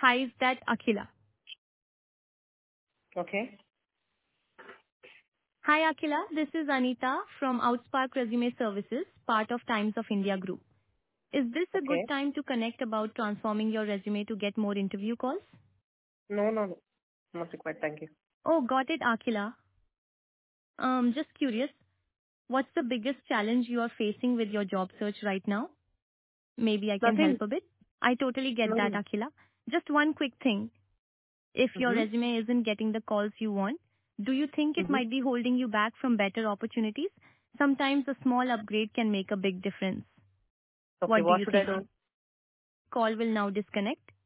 Hi, is that Akhila? Okay. Hi, Akhila. This is Anita from Outspark Resume Services, part of Times of India Group. Is this a good Okay. time to connect about transforming your resume to get more interview calls? No. Not required. Thank you. Oh, got it, Akhila. Just curious, what's the biggest challenge you are facing with your job search right now? Maybe I can Nothing. help a bit. I totally get that, No. Akhila. Just one quick thing. If your Mm-hmm. resume isn't getting the calls you want, do you think it Mm-hmm. might be holding you back from better opportunities? Sometimes a small upgrade can make a big difference. Okay. What do What you should I think? do? Call will now disconnect.